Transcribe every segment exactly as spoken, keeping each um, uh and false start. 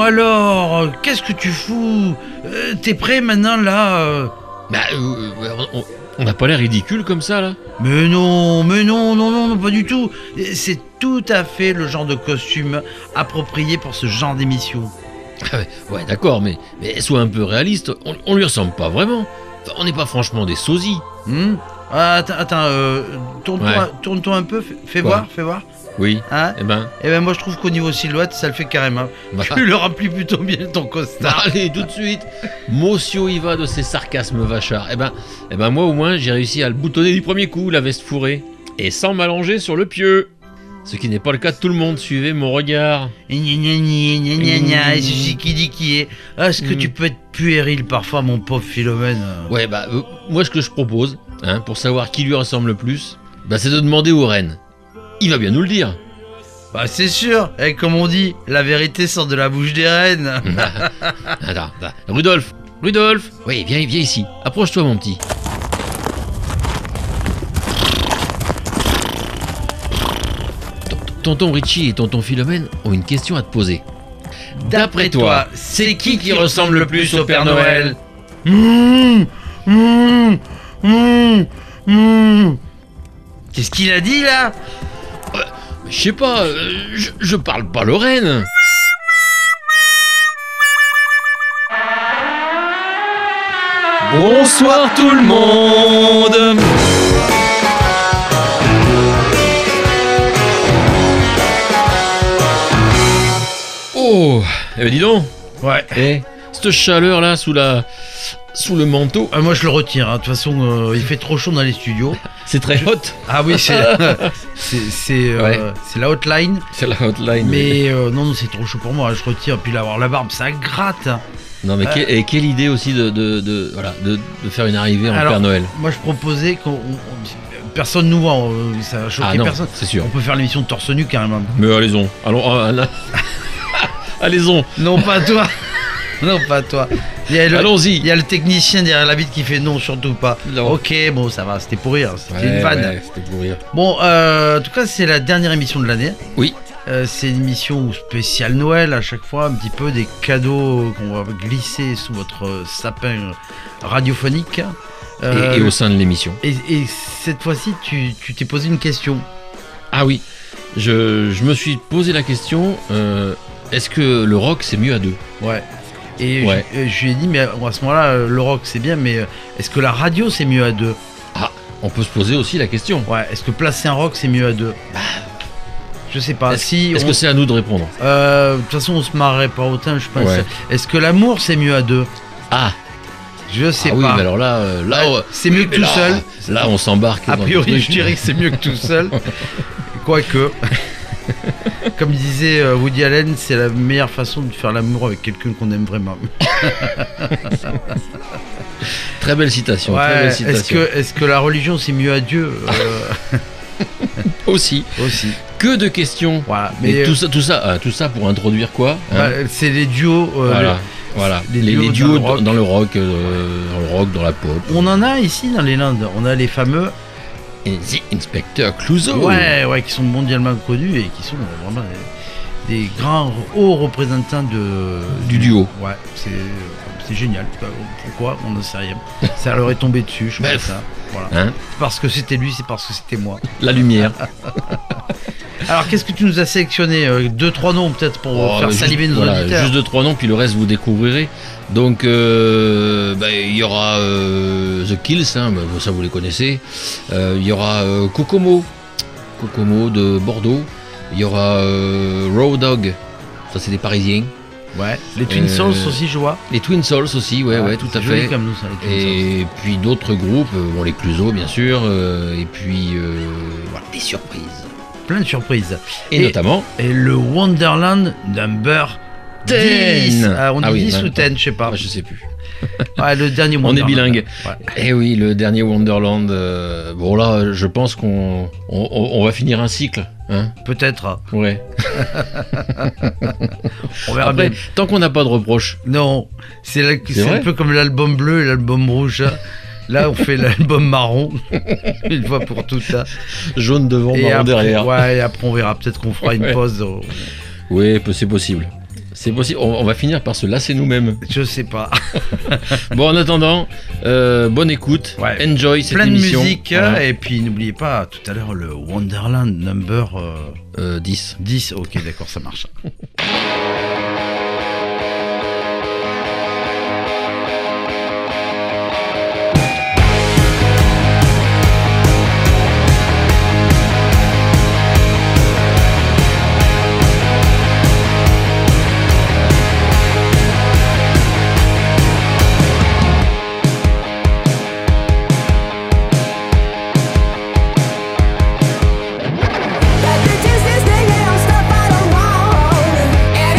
alors, qu'est-ce que tu fous euh, T'es prêt maintenant là euh Bah, euh, on- on n'a pas l'air ridicule comme ça, là. Mais non, mais non, non, non, non, pas du tout. C'est tout à fait le genre de costume approprié pour ce genre d'émission. Ah ouais, ouais, d'accord, mais, mais sois un peu réaliste, on, on lui ressemble pas vraiment. Enfin, on n'est pas franchement des sosies. Hmm Ah, attends, attends euh, tourne-toi, Ouais. tourne-toi un peu, fais, fais Quoi voir, fais voir. Oui, Hein eh ben, Eh ben moi je trouve qu'au niveau silhouette, ça le fait carrément. bah, Tu le remplis plutôt bien ton bah, costard. allez, tout de suite. Mossio y va de ses sarcasmes vachards. Eh ben, eh ben, moi au moins, j'ai réussi à le boutonner du premier coup, la veste fourrée. Et sans m'allonger sur le pieu. Ce qui n'est pas le cas de tout le monde, suivez mon regard. Gna gna gna gna gna gna, et ceci qui dit qui est. Ah, est-ce que Mm. tu peux être puéril parfois, mon pauvre Philomène? Ouais, bah, euh, moi, ce que je propose, hein, pour savoir qui lui ressemble le plus, bah, c'est de demander au reine. Il va bien nous le dire. Bah c'est sûr, et comme on dit, la vérité sort de la bouche des reines. Attends, attends. Rudolf, Rudolf, oui, viens, viens ici. Approche-toi, mon petit. T- Tonton Richie et tonton Philomène ont une question à te poser. D'après toi, c'est qui qui ressemble le plus au Père Noël? Mmh, mmh, mmh, mmh. Qu'est-ce qu'il a dit là? Je sais pas, euh, je, je parle pas le reine. Bonsoir tout le monde. Oh, eh ben dis donc, Ouais. eh, cette chaleur là sous la, sous le manteau, Ah, moi je le retire, hein. De toute façon euh, il fait trop chaud dans les studios. c'est très hot. Ah oui, c'est c'est c'est euh, Ouais. c'est la hotline. C'est la hotline. Mais euh, non, non, c'est trop chaud pour moi, je retire. Puis là, avoir la barbe, ça gratte. Non mais que- et quelle idée aussi de, de, de- voilà, de, de faire une arrivée en Alors, Père Noël. Moi je proposais qu'on. on- on- personne nous voit, euh, ça a choqué Ah non, personne. c'est sûr. On peut faire l'émission de torse nu carrément. Mais allez-y, allons, ah, là. allez-y, Non, pas toi. Non, pas toi. Il y a le, allons-y. il y a le technicien derrière la vitre qui fait non, surtout pas. Non. Ok, bon, ça va, c'était pour rire, c'était Ouais, une vanne. ouais, c'était pour rire. Bon, euh, en tout cas, c'est la dernière émission de l'année. Oui. Euh, c'est une émission spéciale Noël à chaque fois, un petit peu des cadeaux qu'on va glisser sous votre sapin radiophonique. Et, Euh, et au sein de l'émission. et, et cette fois-ci, tu tu t'es posé une question. Ah oui, je, je me suis posé la question, euh, est-ce que le rock c'est mieux à deux? Ouais. Et Ouais. je, je lui ai dit, mais à ce moment-là, euh, le rock c'est bien, mais euh, est-ce que la radio c'est mieux à deux? Ah, on peut se poser aussi la question. Ouais. Est-ce que placer un rock c'est mieux à deux? Je sais pas. Est-ce Si. est-ce on- que c'est à nous de répondre? euh, de toute façon, on se marrerait pas autant, je pense. Ouais. Est-ce que l'amour c'est mieux à deux? Ah, Je sais ah oui, pas. mais alors là, euh, là, Ouais, euh, c'est mieux oui, que mais tout là, seul. Là, on s'embarque. A dans priori, des je trucs. dirais que c'est mieux que tout seul. Quoique. Comme disait euh, Woody Allen, c'est la meilleure façon de faire l'amour avec quelqu'un qu'on aime vraiment. Très belle citation. très Ouais, belle est-ce citation. que, est-ce que la religion c'est mieux à Dieu? Euh, Aussi. Aussi. Que de questions. Voilà. Mais Mais tout euh, ça, tout ça, euh, tout ça pour introduire quoi hein bah, c'est les duos. euh, Voilà. Voilà. les Les, les duos duos dans le rock. dans le rock, euh, dans le rock, dans la pop. les- On en a ici dans les Landes. On a les fameux. Et The Inspector Clouseau. Ouais, ouais, qui sont mondialement connus et qui sont vraiment des, des grands hauts représentants de, Du duo. Ouais, c'est c'est génial. Pourquoi? On n'en sait rien. Ça leur est tombé dessus, je Bref. pense ça. Voilà. Hein C'est parce que c'était lui, c'est parce que c'était moi. La lumière. Alors, qu'est-ce que tu nous as sélectionné? Euh, Deux, trois noms peut-être pour Oh, faire juste- saliver nos voilà, auditeurs. juste deux trois noms, puis le reste vous découvrirez. Donc euh, bah, il y aura euh, The Kills, hein, bah, ça vous les connaissez. Euh, Il y aura euh, Kokomo, Kokomo de Bordeaux. Il y aura euh, Raw Dog, ça c'est des Parisiens. Ouais. Les Twin Euh, Souls aussi, je vois. Les Twin Souls aussi, ouais, ouais, tout c'est à joli fait. comme nous, ça, les Twin Souls. Et puis d'autres groupes, euh, bon les Clouseau bien sûr, euh, et puis euh, voilà, des surprises. Plein de surprises. Et, Et- notamment Et le Wonderland Number dix. Ten. Ah, on dit Ah oui, dix ben, ou ten, je sais pas. ah, je sais plus. Ouais, le dernier On est Wonderland. bilingue. Ouais. Eh oui, le dernier Wonderland. euh, bon là, je pense qu'on on, on- on va finir un cycle, hein. Peut-être. Ouais. On verra Après, bien. tant qu'on n'a pas de reproches. Non, c'est la- c'est vrai un peu comme l'album bleu et l'album rouge. Là, on fait l'album marron, une fois pour toutes. hein. Jaune devant, Et marron après, derrière. ouais, et après, on verra. Peut-être qu'on fera une Ouais. pause. euh, Oui, peu- c'est possible. C'est possible, on, on va finir par se lasser nous-mêmes. Je sais pas. Bon, en attendant, euh, bonne écoute, Ouais. enjoy cette Plein de émission. musique, Voilà. et puis n'oubliez pas, tout à l'heure, le Wonderland number euh, Euh, dix. dix. Ok, d'accord, ça marche. But the distance they get on stuff I don't want.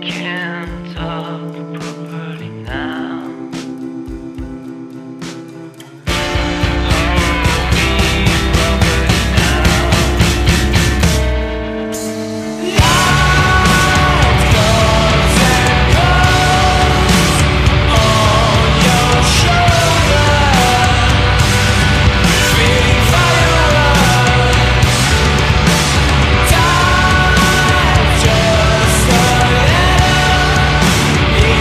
can't talk properly now. Just a little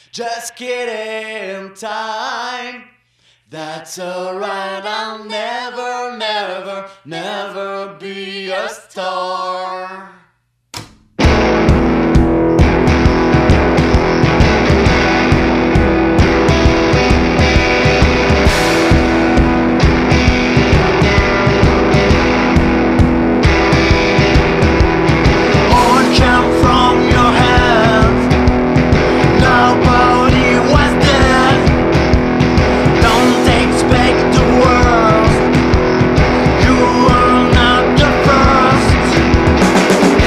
Just kidding time. That's alright, I'll never, never, never be a star. You are not the first.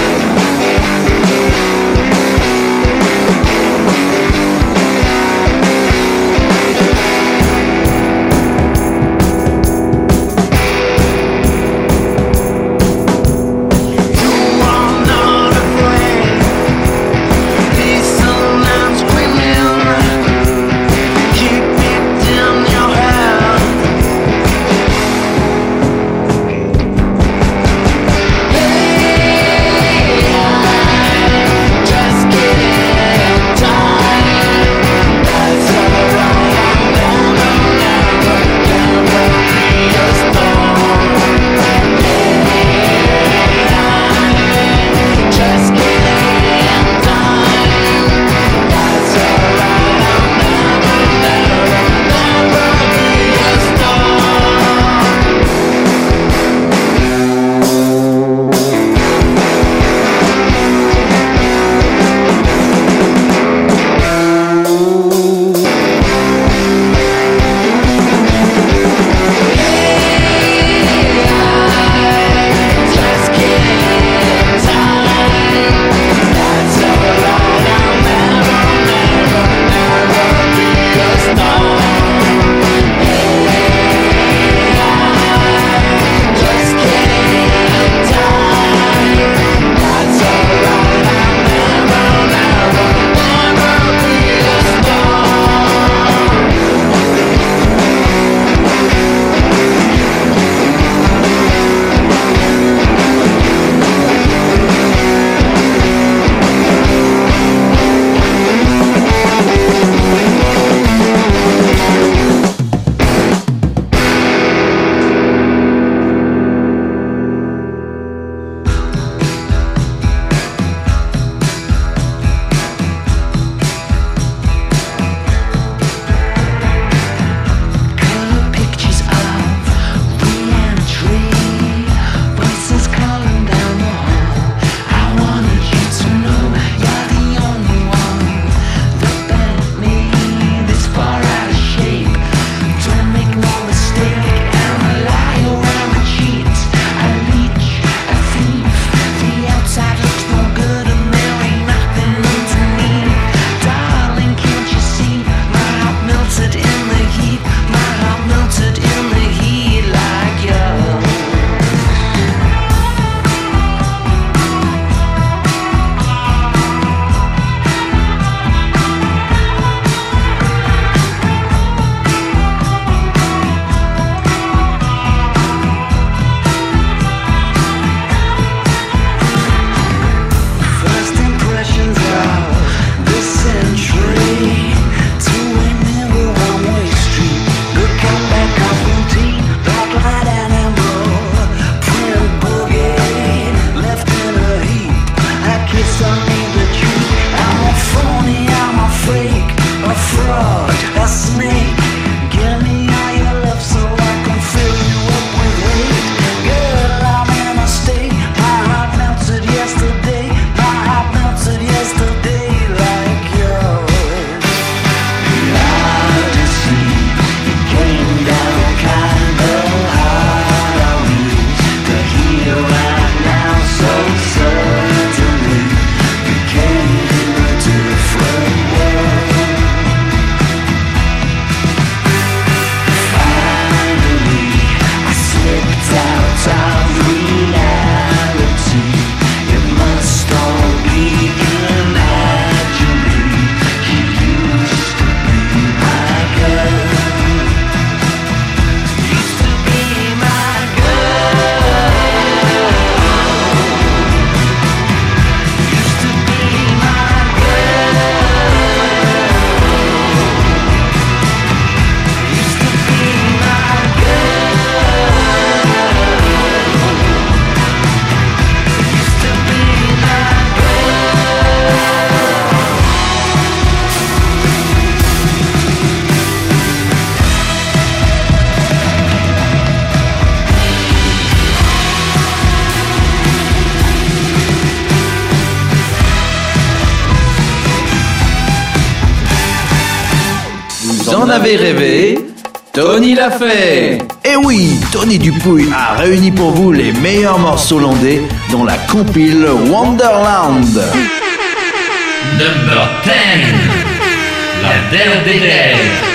Vous en avez rêvé? Tony l'a fait. Et oui, Tony Dupuy a réuni pour vous les meilleurs morceaux landais dans la compile Wonderland. Number ten. La terre des rêves.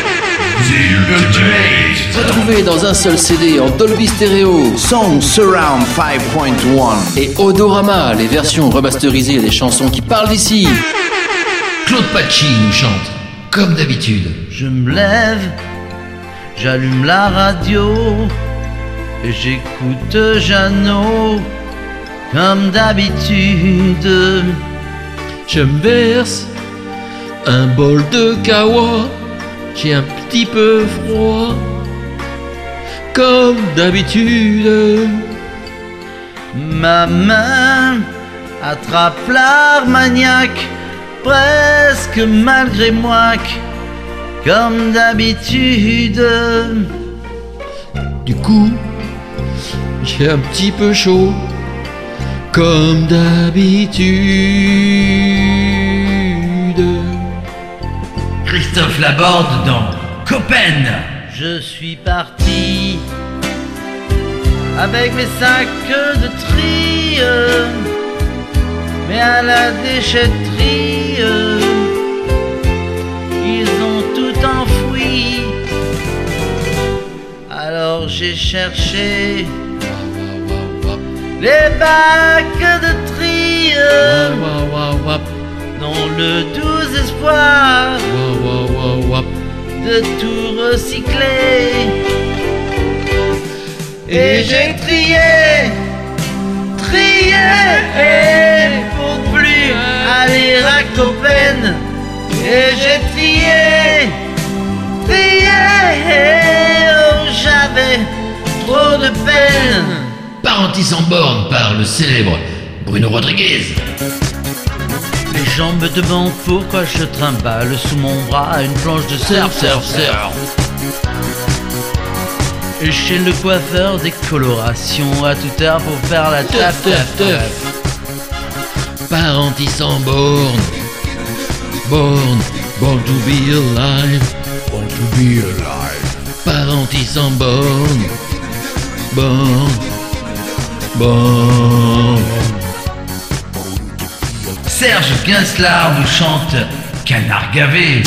Retrouvez dans un seul C D en Dolby Stereo, Song Surround cinq point un et Odorama, les versions remasterisées des chansons qui parlent d'ici. Claude Pachi nous chante, comme d'habitude. Je me lève, j'allume la radio et j'écoute Jeannot comme d'habitude. Je me verse un bol de kawa, j'ai un petit peu froid, comme d'habitude. Ma main attrape l'Armagnac, presque malgré moi, comme d'habitude. Du coup, j'ai un petit peu chaud, comme d'habitude. Christophe Laborde dans Copen. Je suis parti avec mes sacs de tri, mais à la déchetterie, ils ont tout enfoui. Alors j'ai cherché les bacs de tri dans le doux espoir de tout recycler. Et j'ai trié, trié pour plus aller à Copen. Et j'ai trié, trié, oh j'avais trop de peine. Parentis sans borne par le célèbre Bruno Rodriguez. Les jambes devant, pourquoi je trimballe sous mon bras une planche de surf, surf, surf. Et chez le coiffeur, des colorations à toute heure pour faire la taf, taf, taf. Parentis sans borne, born, born to be alive, born to be alive. Parentis sans borne, born, born. Serge Gainsbourg nous chante Canard gavé.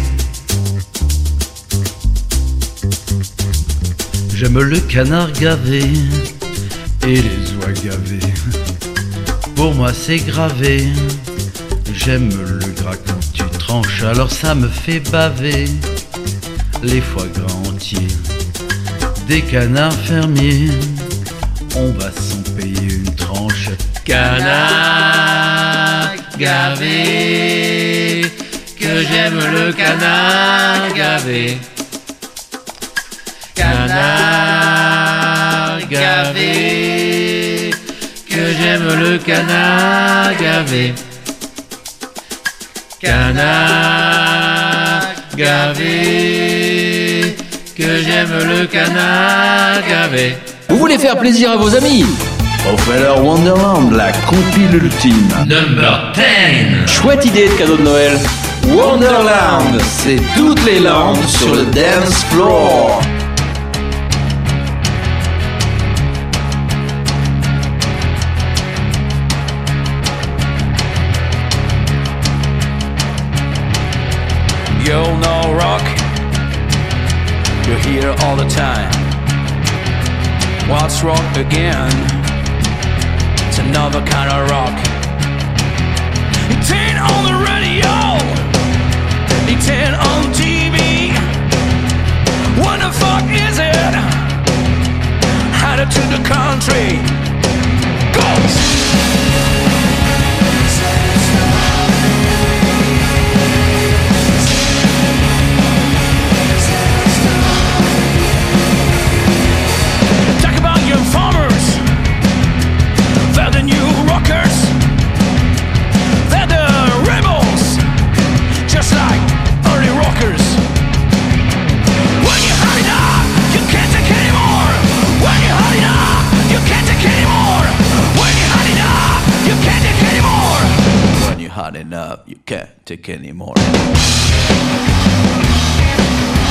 J'aime le canard gavé et les oies gavées. Pour moi c'est gravé. J'aime le gras quand tu tranches, alors ça me fait baver. Les foie gras entiers des canards fermiers, on va s'en payer une tranche. Canard gavé, que j'aime le canard gavé. Canard gavé, que j'aime le canard gavé. Canard gavé, que j'aime le canard gavé. Vous voulez faire plaisir à vos amis? Offrez-leur Wonderland, la compile ultime. Number ten. Chouette idée de cadeau de Noël. Wonderland, c'est toutes les langues sur le dance floor. You'll know rock, you hear all the time. What's rock again? It's another kind of rock. It ain't on the radio, it ain't on T V. What the fuck is it? Headed to the country. Ghost! Enough, you can't take anymore.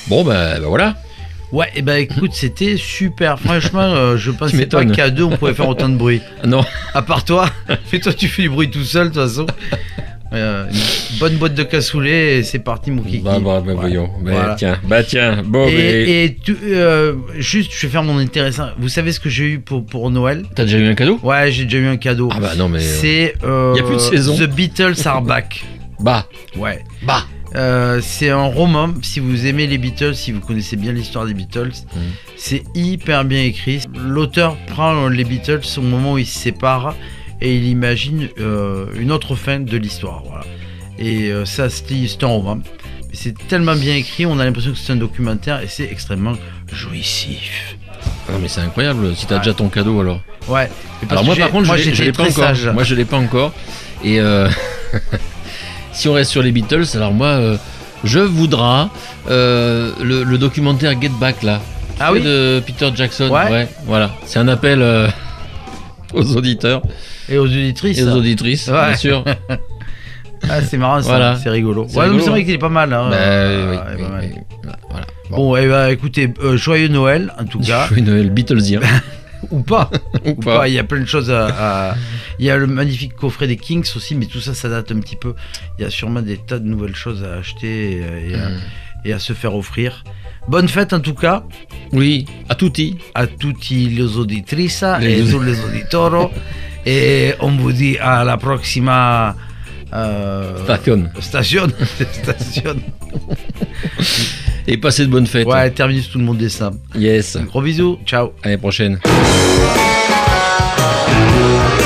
Bon, ben bah, bah, voilà. Ouais, et ben écoute, c'était super. Franchement, euh, je pensais pas m'étonnes. qu'à deux on pouvait faire autant de bruit. Non. À part toi, mais toi tu fais du bruit tout seul de toute façon. Euh, une bonne boîte de cassoulet et c'est parti mon kiki. Bah, bah, bah voyons. Bah, Voilà. Tiens, bah tiens. Bon, mais... Et, et tu, euh, juste, je vais faire mon intéressant. Vous savez ce que j'ai eu pour, pour Noël? T'as déjà eu un cadeau? Ouais, j'ai déjà eu un cadeau. Ah bah non, mais... C'est... Euh, y a plus de saison. The Beatles Are Back. Bah. Ouais. Bah. Euh, c'est un roman, si vous aimez les Beatles, si vous connaissez bien l'histoire des Beatles, mmh. c'est hyper bien écrit. L'auteur prend les Beatles au moment où ils se séparent et il imagine euh, une autre fin de l'histoire. Voilà. Et euh, ça, c'est, c'est un roman. Mais c'est tellement bien écrit, on a l'impression que c'est un documentaire et c'est extrêmement jouissif. Non mais c'est incroyable, si t'as ouais. déjà ton cadeau alors. Ouais. Alors moi par contre, moi, je l'ai, je l'ai pas encore. Sage. Moi je l'ai pas encore. Et euh... si on reste sur les Beatles, alors moi, euh, je voudrais euh, le, le documentaire Get Back là. Ah oui. De Peter Jackson. Ouais. ouais voilà. C'est un appel euh, aux auditeurs. Et aux auditrices. Et aux auditrices, ouais. bien sûr. Ah, c'est marrant ça, voilà. c'est rigolo. C'est, ouais, rigolo. C'est vrai qu'il est pas mal. Hein. Bah, euh, oui, oui, pas mal. oui, oui. Voilà. Bon, bon eh ben, écoutez, euh, joyeux Noël en tout cas. Joyeux Noël Beatlesien. Ou pas. Ou, Ou pas. pas. Il y a plein de choses à, à... Il y a le magnifique coffret des Kings aussi, mais tout ça, ça date un petit peu. Il y a sûrement des tas de nouvelles choses à acheter et, et, à, mm. et à se faire offrir. Bonne fête en tout cas. Oui, à tutti. À tutti les auditrices les... et tous les auditeurs. Et on vous dit à la proxima euh... station. Station. Station. Et passez de bonnes fêtes. Ouais, terminus tout le monde descend. Yes. Un gros bisous. Ciao. À l'année prochaine.